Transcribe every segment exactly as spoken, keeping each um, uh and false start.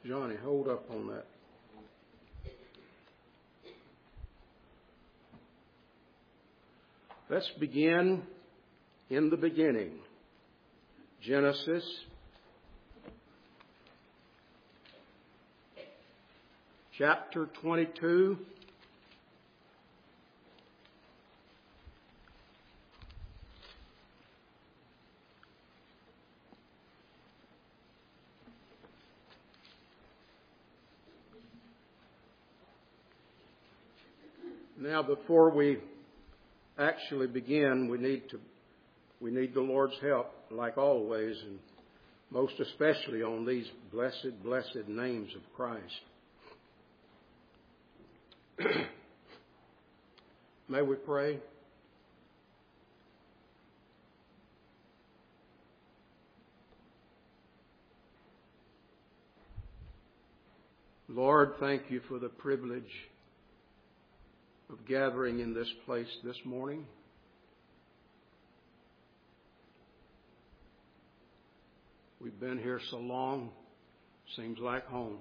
Johnny, hold up on that. Let's begin in the beginning. Genesis chapter twenty-two. Now, before we actually begin, we need to we need the Lord's help, like always, and most especially on these blessed, blessed names of Christ. May we pray? Lord, thank you for the privilege of gathering in this place this morning. We've been here so long, seems like home.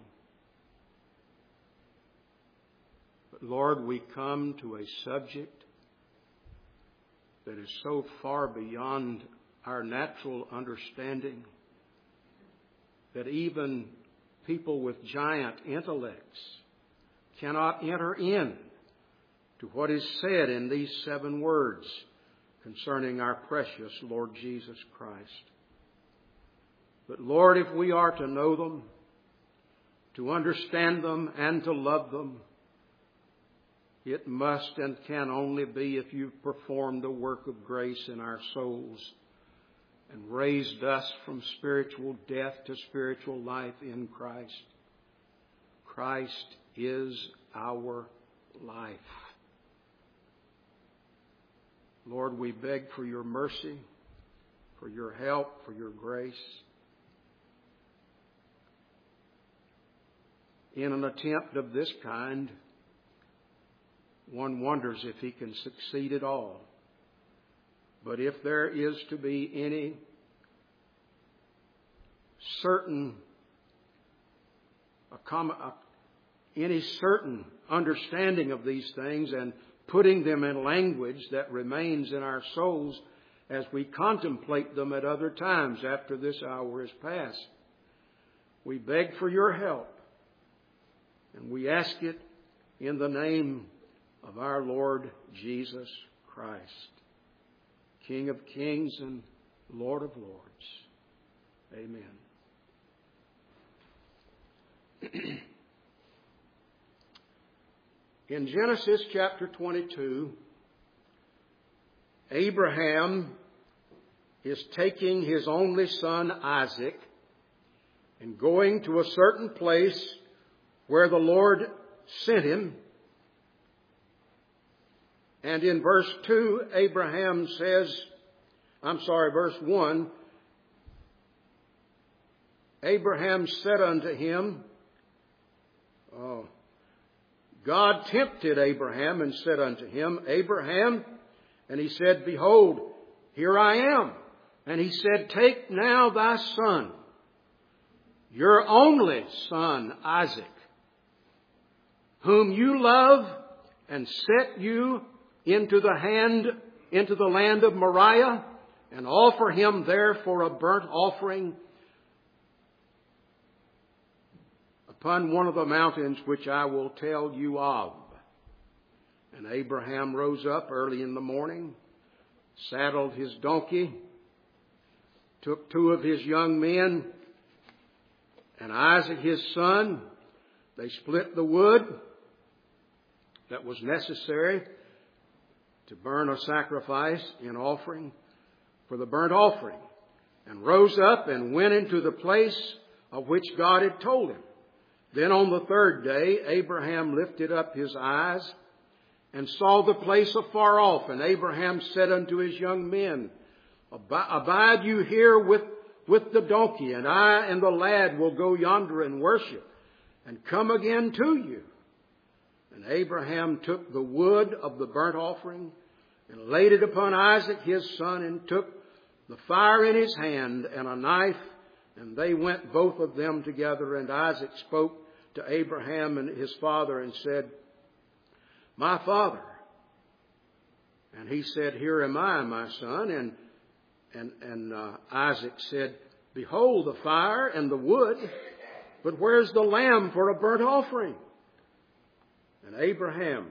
But Lord, we come to a subject that is so far beyond our natural understanding that even people with giant intellects cannot enter in to what is said in these seven words concerning our precious Lord Jesus Christ. But Lord, if we are to know them, to understand them, and to love them, it must and can only be if you've performed the work of grace in our souls and raised us from spiritual death to spiritual life in Christ. Christ is our life. Lord, we beg for your mercy, for your help, for your grace. In an attempt of this kind, one wonders if he can succeed at all. But if there is to be any certain, any certain understanding of these things and putting them in language that remains in our souls as we contemplate them at other times after this hour is past, we beg for your help. And we ask it in the name of our Lord Jesus Christ, King of kings and Lord of lords. Amen. In Genesis chapter twenty-two, Abraham is taking his only son Isaac and going to a certain place where the Lord sent him. And in verse two, Abraham says, I'm sorry, verse one, Abraham said unto him, oh, God tempted Abraham and said unto him, Abraham, and he said, Behold, here I am. And he said, Take now thy son, your only son, Isaac, whom you love, and set you into the hand, into the land of Moriah, and offer him there for a burnt offering upon one of the mountains which I will tell you of. And Abraham rose up early in the morning, saddled his donkey, took two of his young men, and Isaac his son. They split the wood that was necessary to burn a sacrifice in offering for the burnt offering, and rose up and went into the place of which God had told him. Then on the third day, Abraham lifted up his eyes and saw the place afar off. And Abraham said unto his young men, Abide you here with, with the donkey, and I and the lad will go yonder and worship, and come again to you. And Abraham took the wood of the burnt offering and laid it upon Isaac his son, and took the fire in his hand and a knife, And they went both of them together, and Isaac spoke to Abraham and his father and said, "My father." And he said, "Here am I, my son." And and and uh, Isaac said, "Behold the fire and the wood, but where's the lamb for a burnt offering?" And Abraham,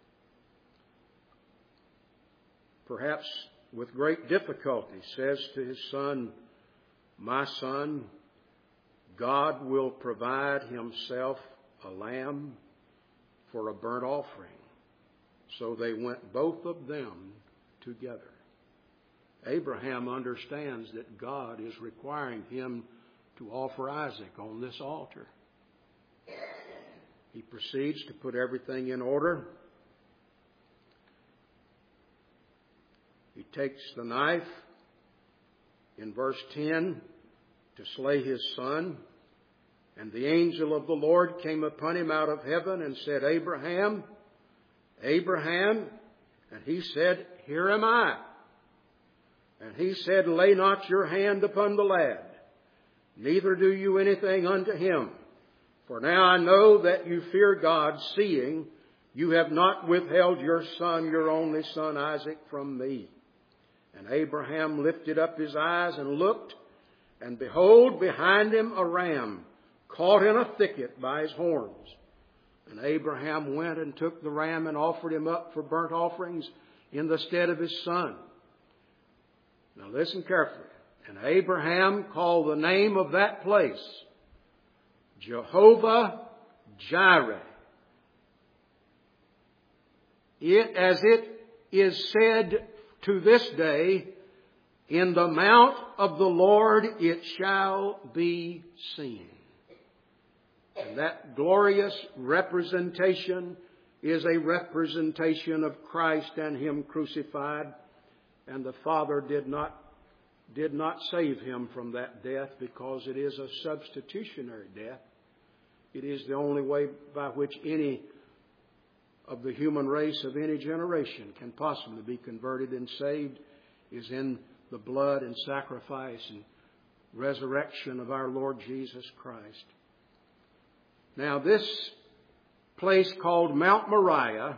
perhaps with great difficulty, says to his son, "My son, God will provide himself a lamb for a burnt offering." So they went both of them together. Abraham understands that God is requiring him to offer Isaac on this altar. He proceeds to put everything in order. He takes the knife in verse ten to slay his son. And the angel of the Lord came upon him out of heaven and said, "Abraham, Abraham." And he said, "Here am I." And he said, "Lay not your hand upon the lad, neither do you anything unto him. For now I know that you fear God, seeing you have not withheld your son, your only son Isaac, from me." And Abraham lifted up his eyes and looked, and behold, behind him a ram caught in a thicket by his horns. And Abraham went and took the ram and offered him up for burnt offerings in the stead of his son. Now listen carefully. And Abraham called the name of that place Jehovah Jireh. It, as it is said to this day, "In the mount of the Lord it shall be seen." And that glorious representation is a representation of Christ and Him crucified. And the Father did not, did not save Him from that death, because it is a substitutionary death. It is the only way by which any of the human race of any generation can possibly be converted and saved, is in the blood and sacrifice and resurrection of our Lord Jesus Christ. Now this place called Mount Moriah,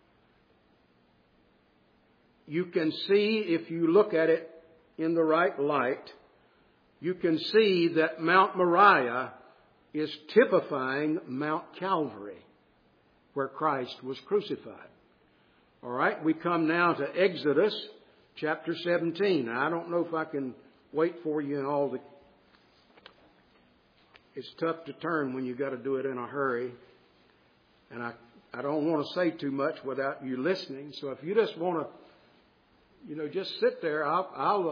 you can see, if you look at it in the right light, you can see that Mount Moriah is typifying Mount Calvary, where Christ was crucified. All right, we come now to Exodus chapter seventeen. Now, I don't know if I can wait for you in all the... It's tough to turn when you got to do it in a hurry. And I, I don't want to say too much without you listening. So if you just want to, you know, just sit there, I'll, I'll,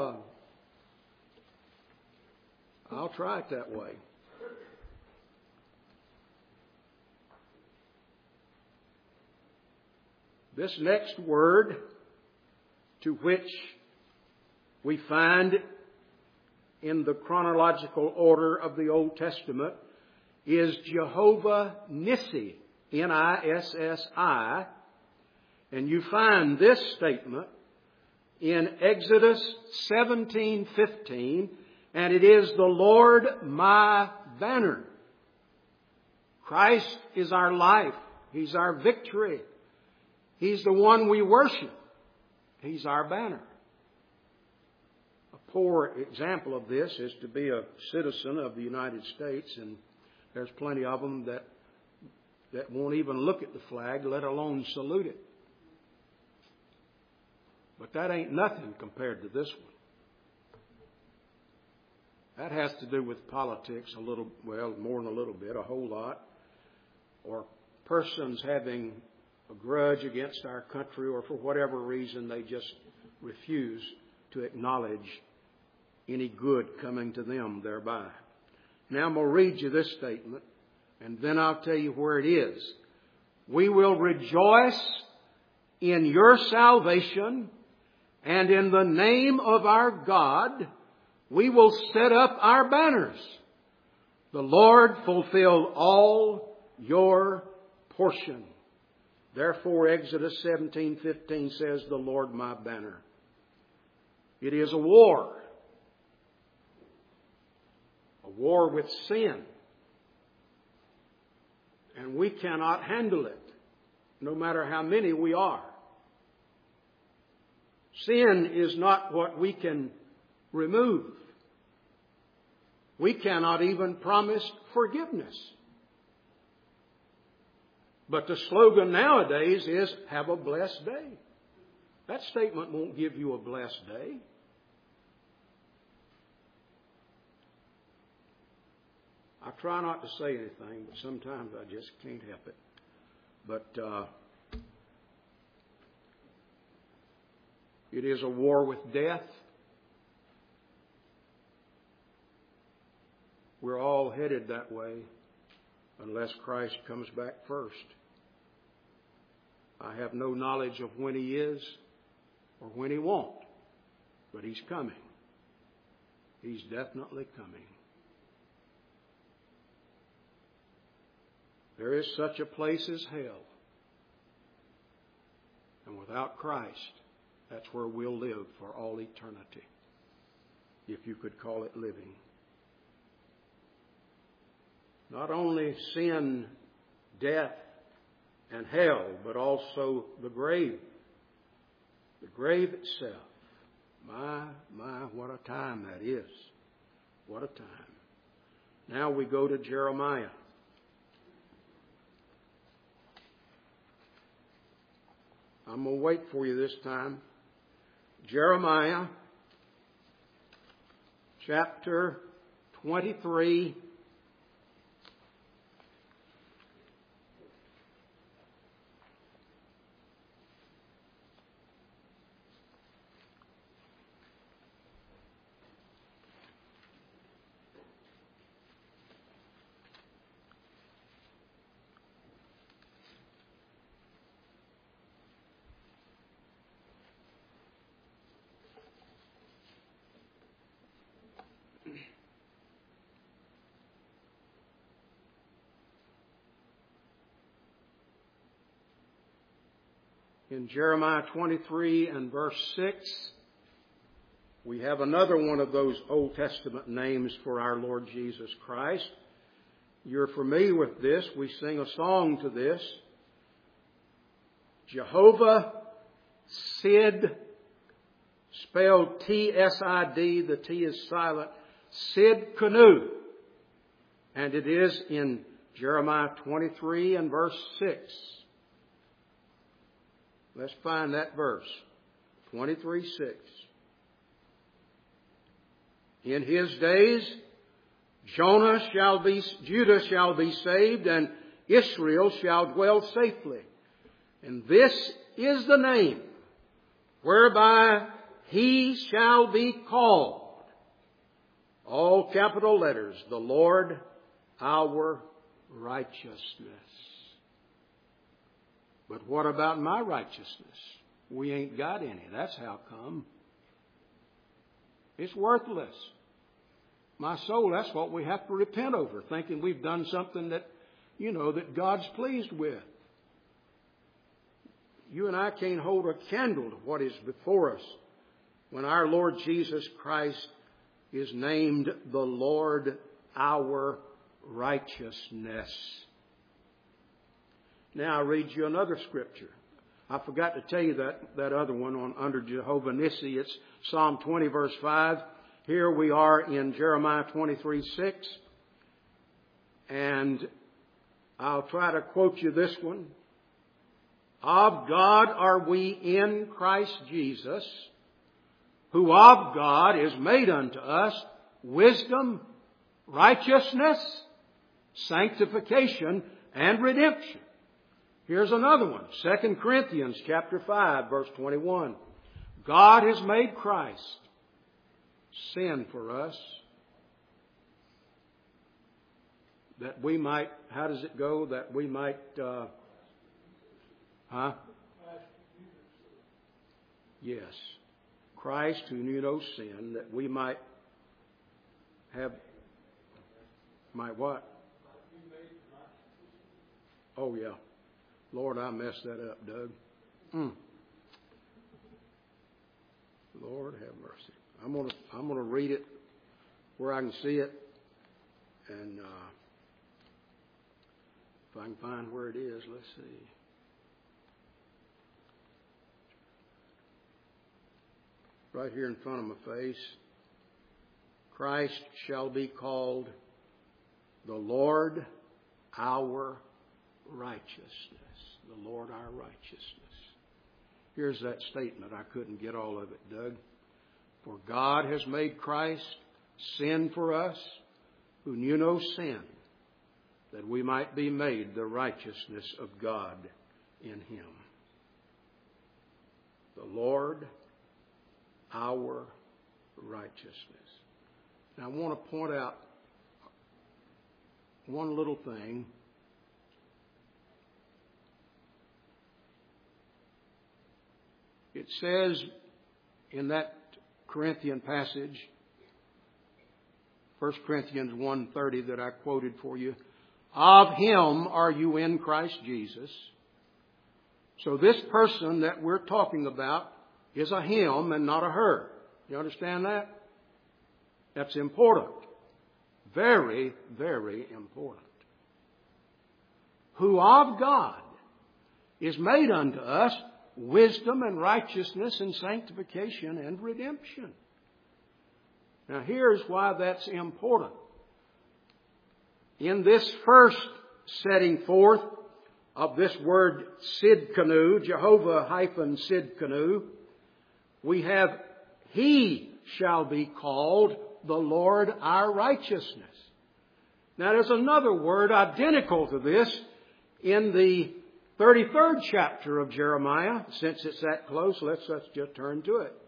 uh, I'll try it that way. This next word, to which we find in the chronological order of the Old Testament, is Jehovah Nissi, N I S S I. And you find this statement in Exodus seventeen fifteen, and it is the Lord my banner. Christ is our life. He's our victory. He's the one we worship. He's our banner. A poor example of this is to be a citizen of the United States, and there's plenty of them that that won't even look at the flag, let alone salute it. But that ain't nothing compared to this one. That has to do with politics a little, well, more than a little bit, a whole lot. Or persons having a grudge against our country, or for whatever reason they just refuse to acknowledge any good coming to them thereby. Now I'm going to read you this statement, and then I'll tell you where it is. We will rejoice in your salvation, and in the name of our God we will set up our banners. The Lord fulfill all your portion. Therefore, Exodus seventeen fifteen says, the Lord my banner. It is a war. A a war with sin. And we cannot handle it, no matter how many we are. Sin is not what we can remove. We cannot even promise forgiveness. But the slogan nowadays is, have a blessed day. That statement won't give you a blessed day. I try not to say anything, but sometimes I just can't help it. But uh, it is a war with death. We're all headed that way unless Christ comes back first. I have no knowledge of when He is or when He won't, but He's coming. He's definitely coming. There is such a place as hell. And without Christ, that's where we'll live for all eternity, if you could call it living. Not only sin, death, and hell, but also the grave. The grave itself. My, my, what a time that is. What a time. Now we go to Jeremiah. I'm going to wait for you this time. Jeremiah chapter twenty-three. In Jeremiah twenty-three and verse six, we have another one of those Old Testament names for our Lord Jesus Christ. You're familiar with this. We sing a song to this. Jehovah Sid, spelled T S I D, the T is silent, Sidkenu. And it is in Jeremiah twenty-three and verse six. Let's find that verse. twenty-three six. In his days, Jonah shall be, Judah shall be saved, and Israel shall dwell safely. And this is the name whereby he shall be called. All capital letters, the Lord our righteousness. But what about my righteousness? We ain't got any. That's how come. It's worthless. My soul, that's what we have to repent over, thinking we've done something that, you know, that God's pleased with. You and I can't hold a candle to what is before us when our Lord Jesus Christ is named the Lord our righteousness. Now I'll read you another scripture. I forgot to tell you that, that other one on under Jehovah Nissi. It's Psalm twenty verse five. Here we are in Jeremiah twenty-three six. And I'll try to quote you this one. Of God are we in Christ Jesus, who of God is made unto us wisdom, righteousness, sanctification, and redemption. Here's another one. Second Corinthians chapter five, verse twenty-one. God has made Christ sin for us, that we might, how does it go? That we might, uh, huh? Yes. Christ who knew no sin, that we might have, might what? Oh, yeah. Lord, I messed that up, Doug. Mm. Lord have mercy. I'm gonna I'm gonna read it where I can see it. And uh, if I can find where it is, let's see. Right here in front of my face. Christ shall be called the Lord our righteousness. The Lord our righteousness. Here's that statement. I couldn't get all of it, Doug. For God has made Christ sin for us, who knew no sin, that we might be made the righteousness of God in Him. The Lord our righteousness. Now I want to point out one little thing. It says in that Corinthian passage, First Corinthians one thirty that I quoted for you, of Him are you in Christ Jesus. So this person that we're talking about is a him and not a her. You understand that? That's important. Very, very important. Who of God is made unto us wisdom and righteousness and sanctification and redemption. Now here's why that's important. In this first setting forth of this word Sidkenu, Jehovah hyphen Sidkenu, we have He shall be called the Lord our righteousness. Now there's another word identical to this in the thirty-third chapter of Jeremiah. Since it's that close, let's, let's just turn to it.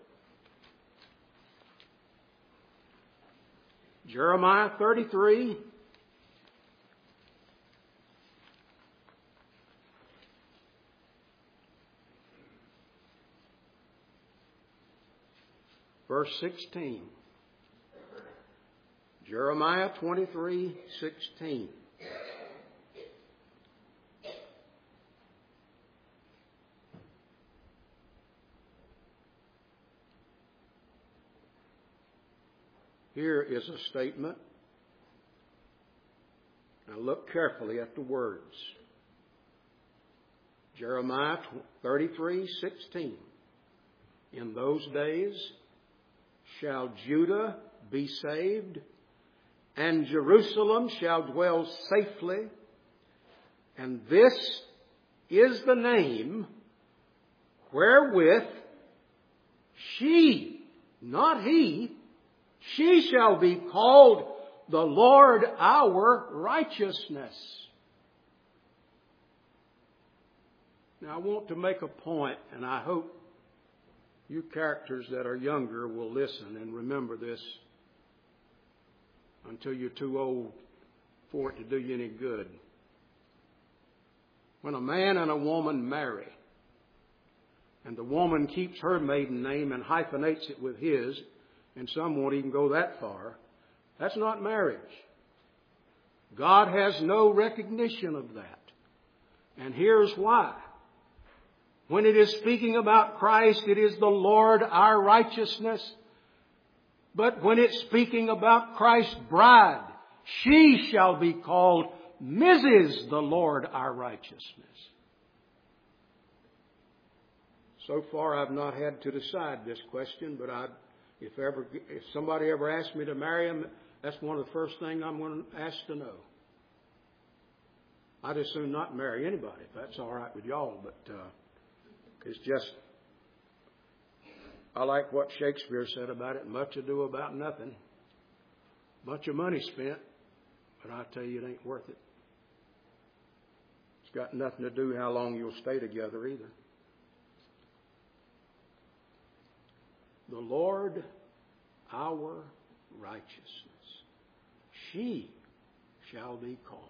Jeremiah thirty-three. Verse sixteen. Jeremiah twenty-three sixteen. Here is a statement. Now look carefully at the words. Jeremiah thirty-three sixteen. In those days shall Judah be saved, and Jerusalem shall dwell safely, and this is the name wherewith she, not he, she shall be called the Lord our righteousness. Now I want to make a point, and I hope you characters that are younger will listen and remember this until you're too old for it to do you any good. When a man and a woman marry, and the woman keeps her maiden name and hyphenates it with his, and some won't even go that far, that's not marriage. God has no recognition of that. And here's why. When it is speaking about Christ, it is the Lord our righteousness. But when it's speaking about Christ's bride, she shall be called Missus the Lord our righteousness. So far I've not had to decide this question, but I, if ever, if somebody ever asks me to marry him, that's one of the first things I'm going to ask to know. I'd as soon not marry anybody, if that's all right with y'all, but uh, it's just, I like what Shakespeare said about it, much ado about nothing. Bunch of money spent, but I tell you it ain't worth it. It's got nothing to do how long you'll stay together either. The Lord our righteousness, she shall be called.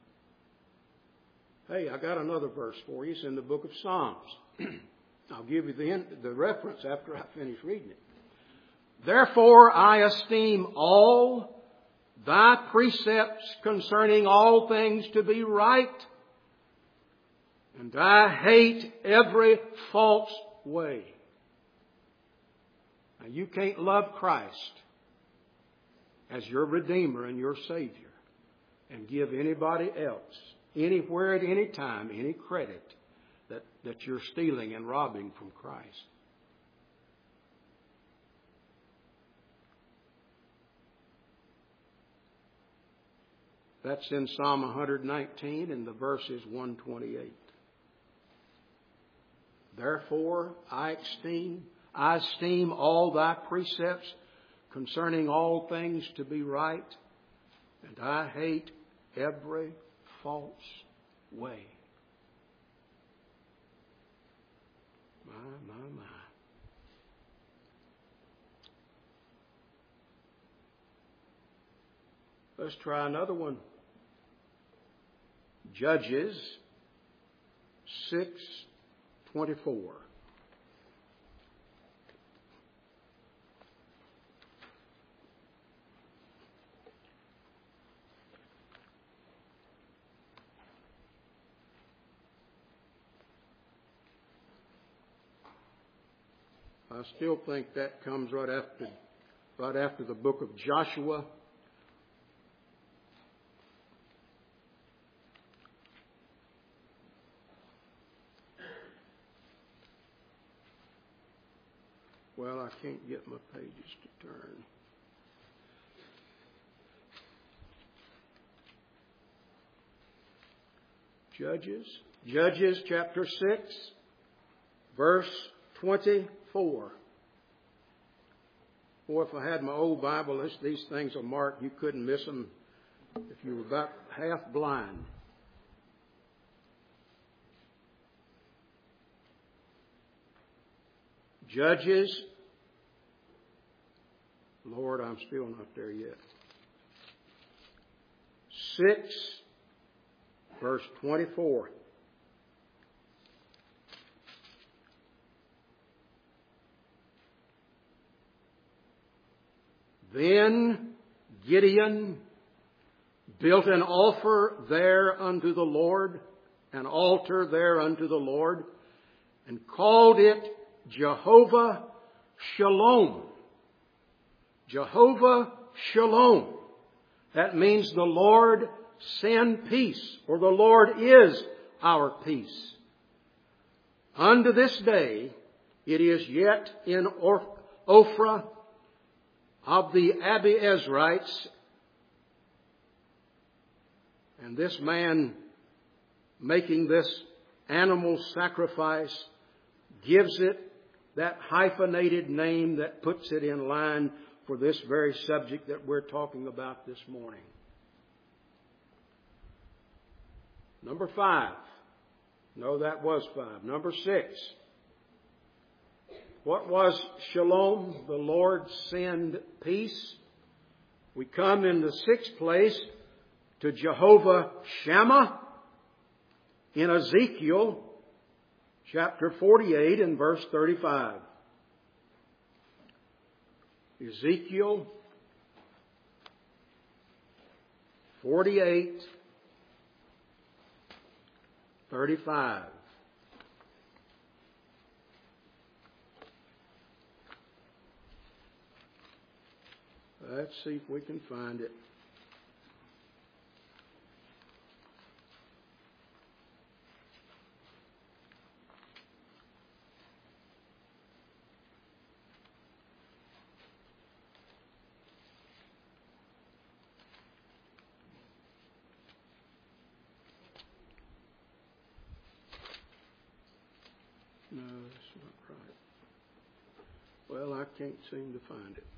Hey, I got another verse for you. It's in the book of Psalms. I'll give you the, the reference after I finish reading it. Therefore I esteem all thy precepts concerning all things to be right, and I hate every false way. Now you can't love Christ as your Redeemer and your Savior and give anybody else, anywhere at any time, any credit that, that you're stealing and robbing from Christ. That's in Psalm one nineteen, and the verse is one twenty-eight. Therefore I esteem, I esteem all thy precepts concerning all things to be right, and I hate every false way. My, my, my. Let's try another one. Judges six twenty-four. I still think that comes right after, right after the book of Joshua. Well, I can't get my pages to turn. Judges, Judges chapter six, verse twenty-four. Boy, if I had my old Bible, this, these things are marked. You couldn't miss them if you were about half blind. Judges, Lord, I'm still not there yet. six, verse twenty-four. Then Gideon built an altar there unto the Lord, an altar there unto the Lord, and called it Jehovah Shalom. Jehovah Shalom. That means the Lord send peace, or the Lord is our peace. Unto this day, it is yet in Ophrah of the Abiezrites, and this man making this animal sacrifice gives it that hyphenated name that puts it in line for this very subject that we're talking about this morning. Number five. No, that was five. Number six. What was shalom? The Lord send peace. We come in the sixth place to Jehovah Shammah in Ezekiel chapter forty-eight and verse thirty-five. Ezekiel forty-eight, thirty-five. Let's see if we can find it. No, that's not right. Well, I can't seem to find it.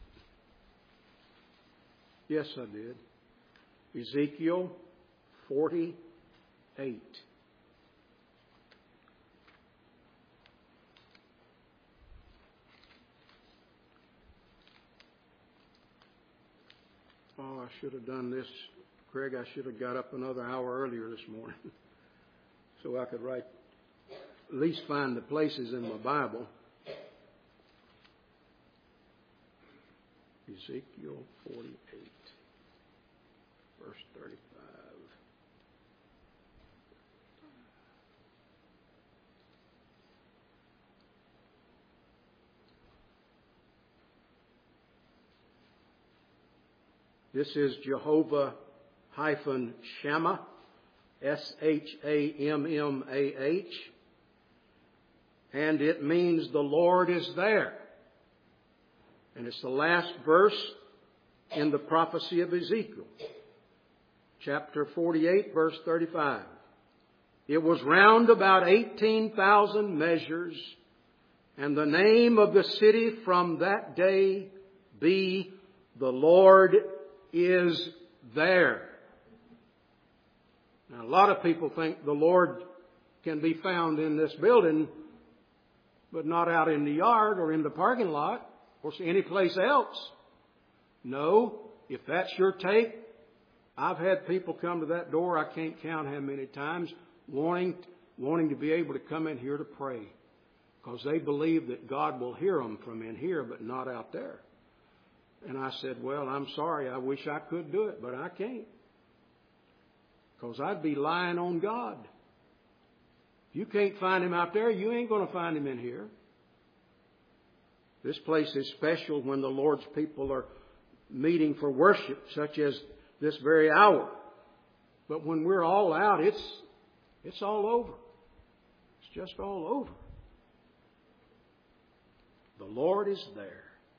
Yes, I did. Ezekiel forty-eight. Oh, I should have done this, Craig. I should have got up another hour earlier this morning so I could write, at least find the places in my Bible. Ezekiel forty-eight, verse thirty-five. This is Jehovah hyphen Shammah, S H A M M A H, and it means the Lord is there. And it's the last verse in the prophecy of Ezekiel, chapter forty-eight, verse thirty-five. It was round about eighteen thousand measures, and the name of the city from that day be the Lord is there. Now, a lot of people think the Lord can be found in this building, but not out in the yard or in the parking lot or any place else. No, if that's your take, I've had people come to that door, I can't count how many times, wanting, wanting to be able to come in here to pray. Because they believe that God will hear them from in here, but not out there. And I said, well, I'm sorry, I wish I could do it, but I can't. Because I'd be lying on God. If you can't find Him out there, you ain't going to find Him in here. This place is special when the Lord's people are meeting for worship, such as this very hour. But when we're all out, it's it's all over. It's just all over. The Lord is there.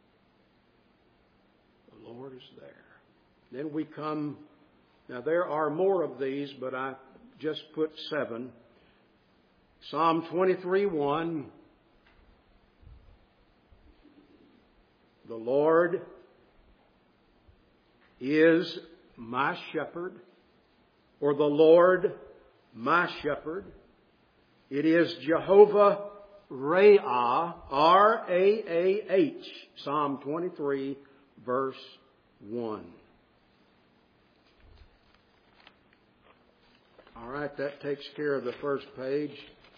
The Lord is there. Then we come. Now there are more of these, but I just put seven. Psalm twenty-three one. The Lord is my shepherd, or the Lord my shepherd. It is Jehovah Ra'ah, R A A H, Psalm twenty-three, verse one. All right, that takes care of the first page.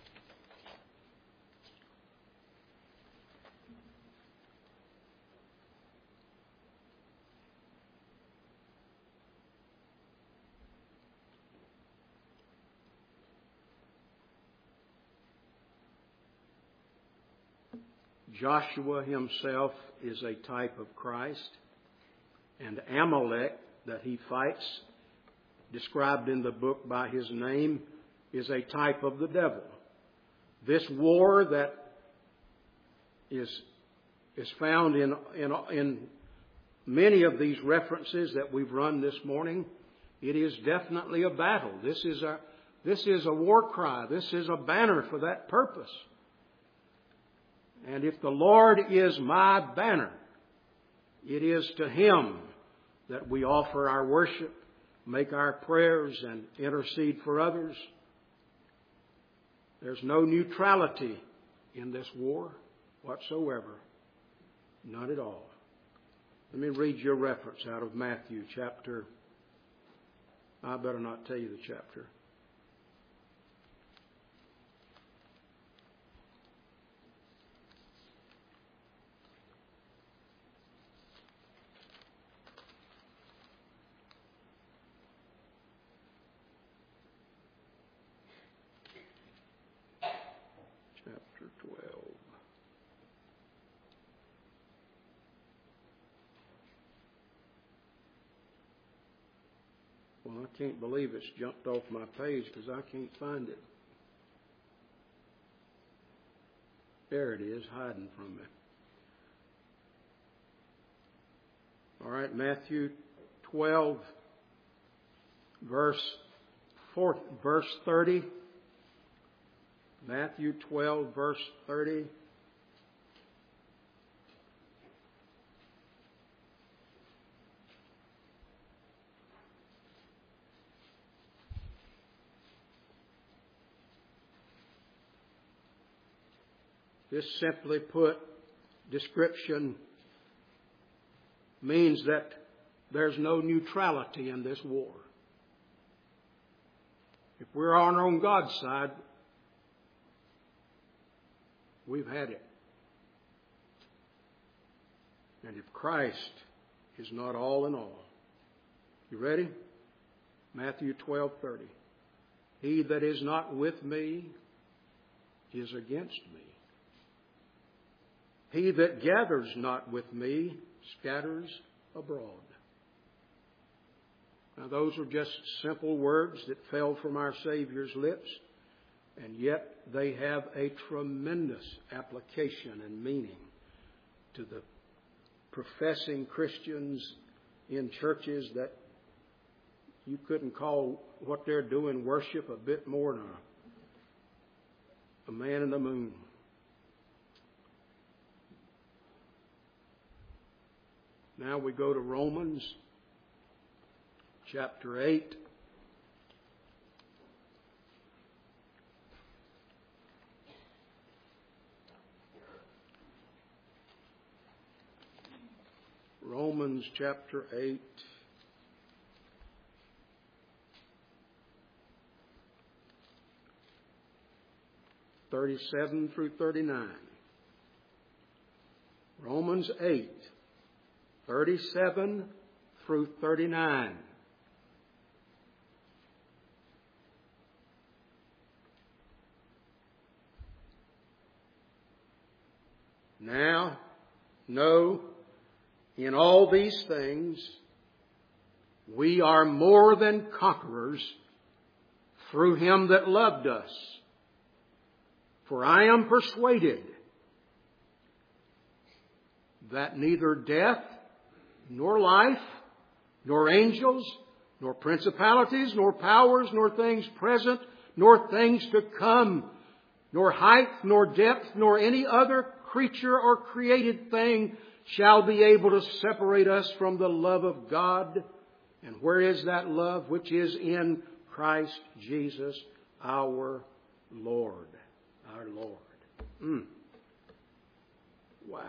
Joshua himself is a type of Christ, and Amalek that he fights, described in the book by his name, is a type of the devil. This war that is is found in in, in many of these references that we've run this morning, it is definitely a battle. This is a this is a war cry. This is a banner for that purpose. And if the Lord is my banner, it is to Him that we offer our worship, make our prayers, and intercede for others. There's no neutrality in this war whatsoever. Not at all. Let me read your reference out of Matthew chapter. I better not tell you the chapter. Well, I can't believe it's jumped off my page because I can't find it. There it is, hiding from me. All right, Matthew twelve, verse four, verse thirty. Matthew twelve, verse thirty. This simply put description means that there's no neutrality in this war. If we're on God's side, we've had it. And if Christ is not all in all. You ready? Matthew twelve thirty. He that is not with me is against me. He that gathers not with me scatters abroad. Now, those are just simple words that fell from our Savior's lips, and yet they have a tremendous application and meaning to the professing Christians in churches that you couldn't call what they're doing worship a bit more than a, a man in the moon. Now we go to Romans chapter eight. Romans chapter eight. thirty-seven through thirty-nine. Romans eight, thirty-seven through thirty-nine. Now, know, in all these things, we are more than conquerors through Him that loved us. For I am persuaded that neither death, nor life, nor angels, nor principalities, nor powers, nor things present, nor things to come, nor height, nor depth, nor any other creature or created thing shall be able to separate us from the love of God. And where is that love? Which is in Christ Jesus our Lord. Our Lord. Mm. Wow.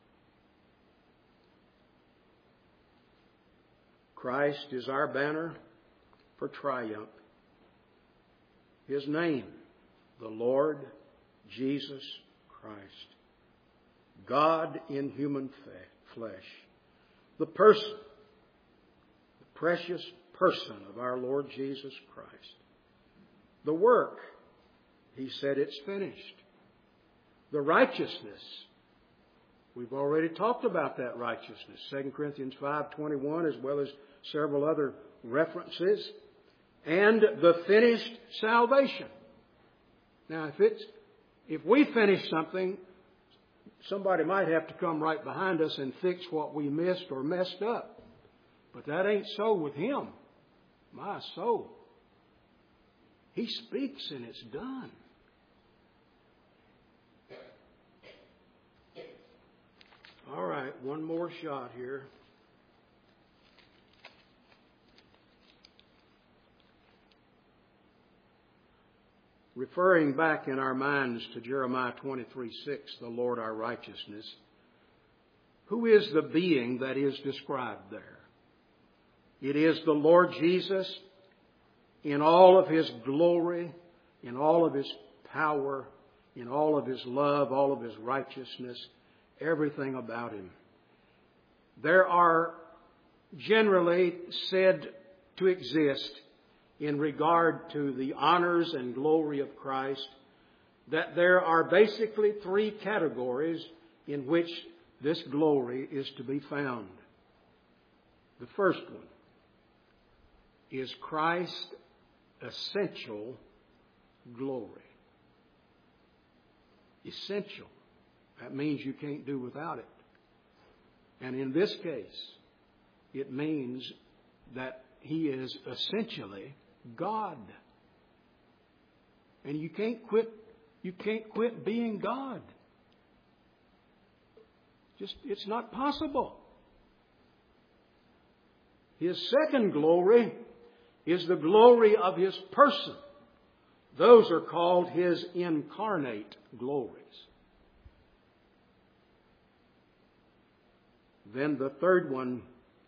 Christ is our banner for triumph. His name, the Lord Jesus Christ. God in human flesh. The person, the precious person of our Lord Jesus Christ. The work, He said it's finished. The righteousness, we've already talked about that righteousness. Second Corinthians five twenty-one, as well as several other references. And the finished salvation. Now, if it's if we finish something, somebody might have to come right behind us and fix what we missed or messed up. But that ain't so with Him. My soul. He speaks and it's done. All right, one more shot here. Referring back in our minds to Jeremiah twenty-three six, the Lord our righteousness. Who is the being that is described there? It is the Lord Jesus in all of His glory, in all of His power, in all of His love, all of His righteousness, everything about Him. There are generally said to exist in regard to the honors and glory of Christ, that there are basically three categories in which this glory is to be found. The first one is Christ's essential glory. Essential. That means you can't do without it. And in this case, it means that He is essentially God. And you can't quit, you can't quit being God. Just, it's not possible. His second glory is the glory of His person. Those are called His incarnate glories. Then the third one,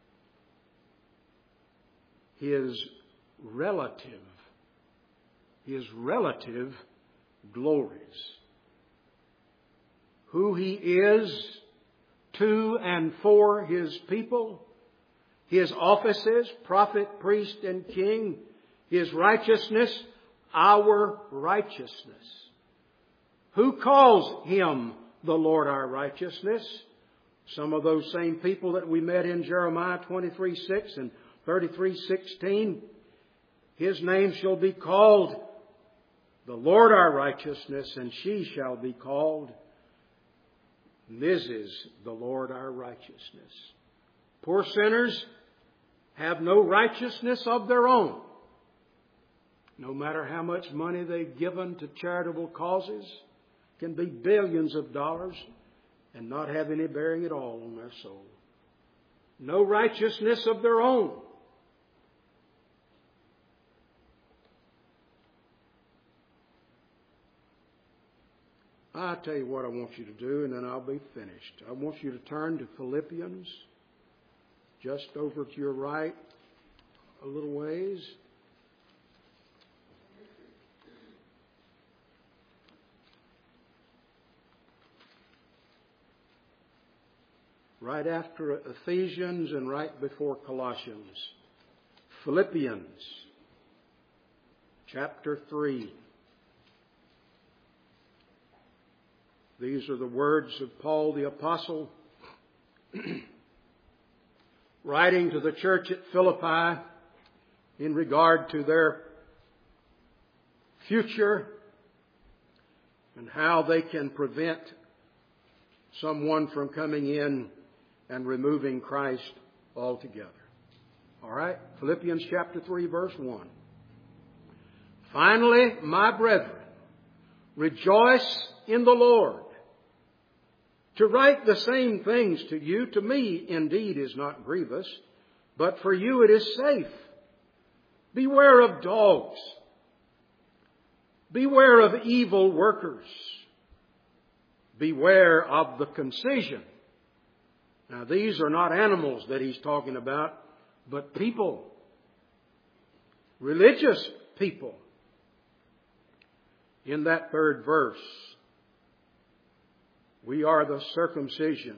His relative, His relative glories. Who He is to and for His people, His offices, prophet, priest, and king, His righteousness, our righteousness. Who calls Him the Lord our righteousness? Some of those same people that we met in Jeremiah twenty-three six and thirty-three sixteen, His name shall be called the Lord our righteousness, and she shall be called Missus the Lord our righteousness. Poor sinners have no righteousness of their own. No matter how much money they've given to charitable causes, can be billions of dollars, and not have any bearing at all on their soul. No righteousness of their own. I'll tell you what I want you to do, and then I'll be finished. I want you to turn to Philippians, just over to your right a little ways. Right after Ephesians and right before Colossians. Philippians, chapter three. These are the words of Paul the Apostle writing to the church at Philippi in regard to their future and how they can prevent someone from coming in and removing Christ altogether. All right? Philippians chapter three, verse one. Finally, my brethren, rejoice in the Lord. To write the same things to you, to me indeed is not grievous, but for you it is safe. Beware of dogs. Beware of evil workers. Beware of the concision. Now, these are not animals that he's talking about, but people. Religious people. In that third verse, we are the circumcision.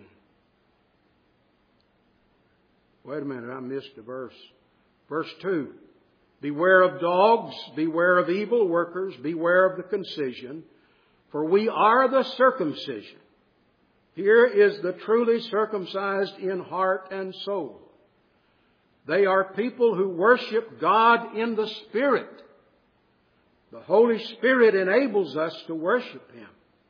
Wait a minute, I missed a verse. Verse two. Beware of dogs, beware of evil workers, beware of the concision, for we are the circumcision. Here is the truly circumcised in heart and soul. They are people who worship God in the Spirit. The Holy Spirit enables us to worship Him.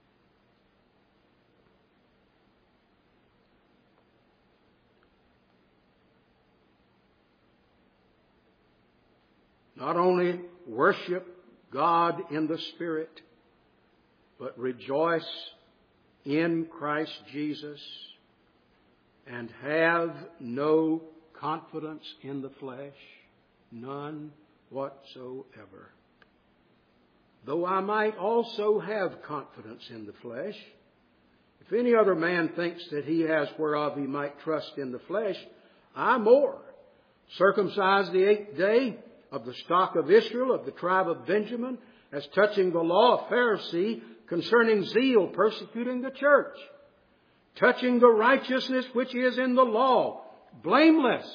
Not only worship God in the Spirit, but rejoice in Christ Jesus and have no confidence in the flesh, none whatsoever. Though I might also have confidence in the flesh, if any other man thinks that he has whereof he might trust in the flesh, I more. Circumcised the eighth day, of the stock of Israel, of the tribe of Benjamin, as touching the law, a Pharisee, concerning zeal, persecuting the church, touching the righteousness which is in the law, blameless.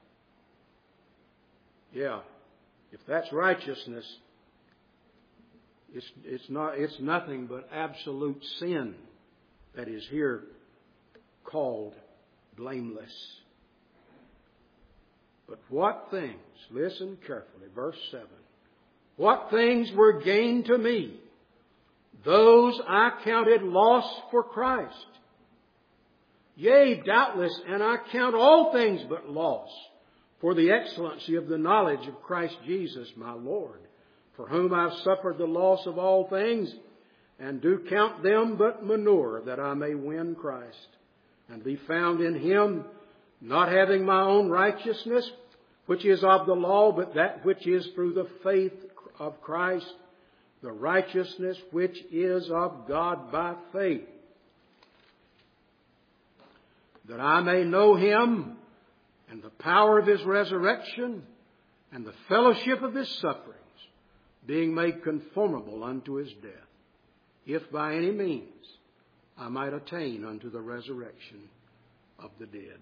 Yeah, if that's righteousness, it's, it's not, it's nothing but absolute sin that is here called blameless. But what things, listen carefully, verse seven. What things were gained to me, those I counted loss for Christ. Yea, doubtless, and I count all things but loss for the excellency of the knowledge of Christ Jesus my Lord, for whom I have suffered the loss of all things, and do count them but manure, that I may win Christ, and be found in Him, not having my own righteousness, which is of the law, but that which is through the faith of Christ, the righteousness which is of God by faith, that I may know Him and the power of His resurrection and the fellowship of His sufferings, being made conformable unto His death, if by any means I might attain unto the resurrection of the dead.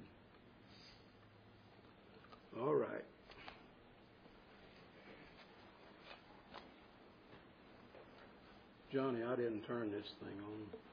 All right. Johnny, I didn't turn this thing on.